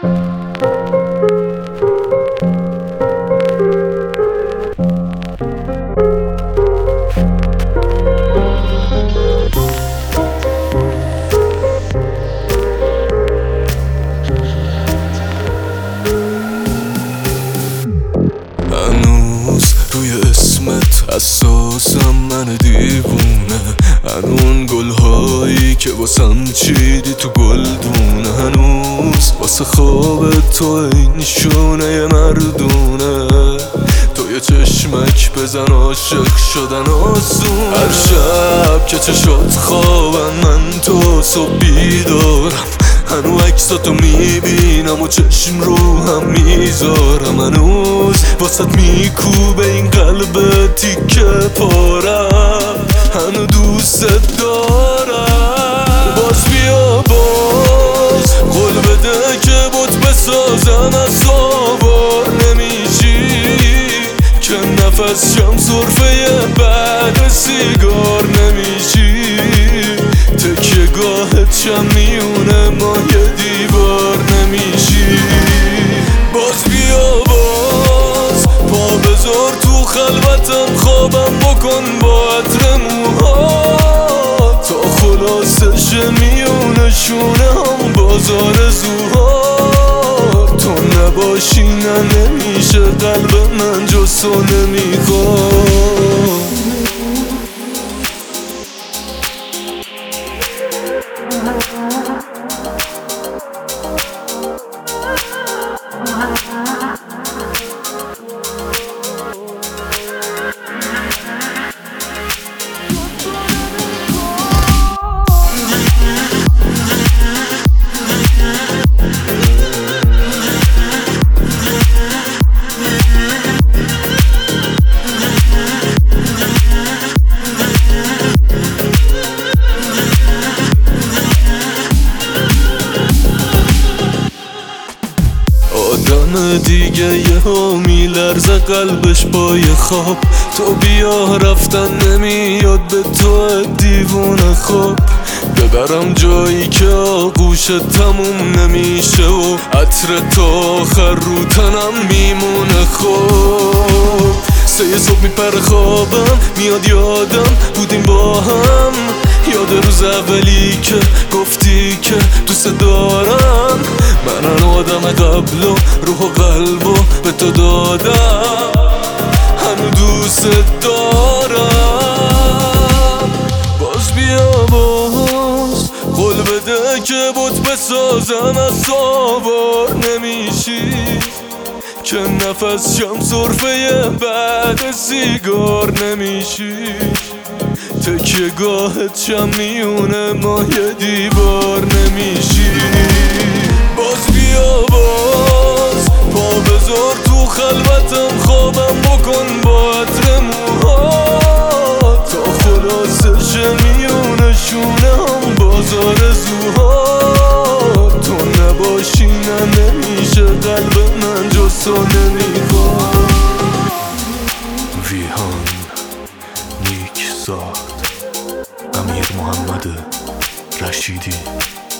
هنوز روی اسمت حساسم من دیوونه، هنون گلهایی که واسم چیدی تو گلدونه، هنوز واسه خواب تو این نشونه ی مردونه. تو یه چشمک بزن عاشق شدن آسونه. هر شب که چشات خوابن من تو صبح بیدارم، هنو عکساتو میبینم و چشم رو هم میذارم. هنوز واسط میکوبه این قلب تیکه پارم، هنو دوست دارم. باز بیا باز قول بده که بوت بسازم، از سوار نمیشی که نفس شم صرفه بعد سیگار نمیشی. تکیه گاهت شم میونه ما یه دیوار نمیشی. باز بیا باز پا بذار تو خلوتم، خوابم بکن با عطر موها تا خلاصش میونه شونه هم بازار زوها. تو نباشی نه نمیشه قلب من جز تو نمیخواد. آدم دیگه یه ها میلرزه قلبش با یه خواب، تو بیا رفتن نمیاد به تو دیوونه خواب. ببرم جایی که آغوش تموم نمیشه و عطر تا آخر رو تنم میمونه. خوب سه صبح میپره خوابم، میاد یادم بودیم با هم، یاد روز اولی که گفتی که دوست دارم. من آدم قبل و روح و قلب و به تو دادم، هنو دوست دارم. باز بیا باز قول بده که بوت بسازم، از سوار نمیشی که نفس شم صرفه بعد سیگار نمیشی. تکیه گاهت شم میونه ما یه دیوار نمیشی. باز بیا باز پا بذار تو خلوتم، خوابم بکن با عطر موها تا خلاصش میونه شونه هم بازار زوها. تو نباشی نه نمیشه قلب من جز تو نمیخواد. ویهان نیک زاد امیر محمد رشیدی.